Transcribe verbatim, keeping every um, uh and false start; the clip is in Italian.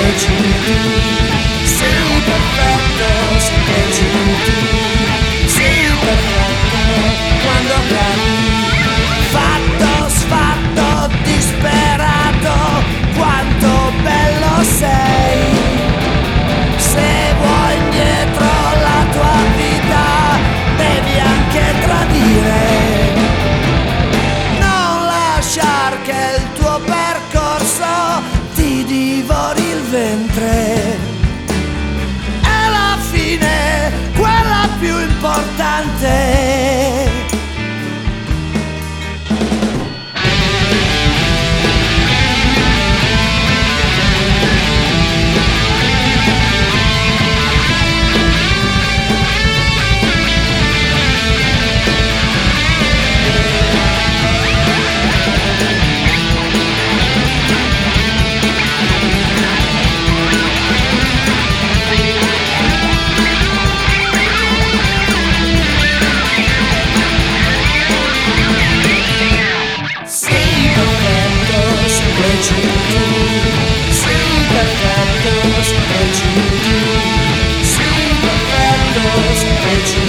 specie tu. Sei perfetto, specie tu. Sei perfetto quando cadi. Fatto, sfatto, disperato, quanto bello sei. Se vuoi indietro la tua vita, devi anche tradire. Non lasciar che il tuo percorso ti divori il ventre. È la fine, quella più importante. Specie tu, sei perfetto, specie tu, sei perfetto, specie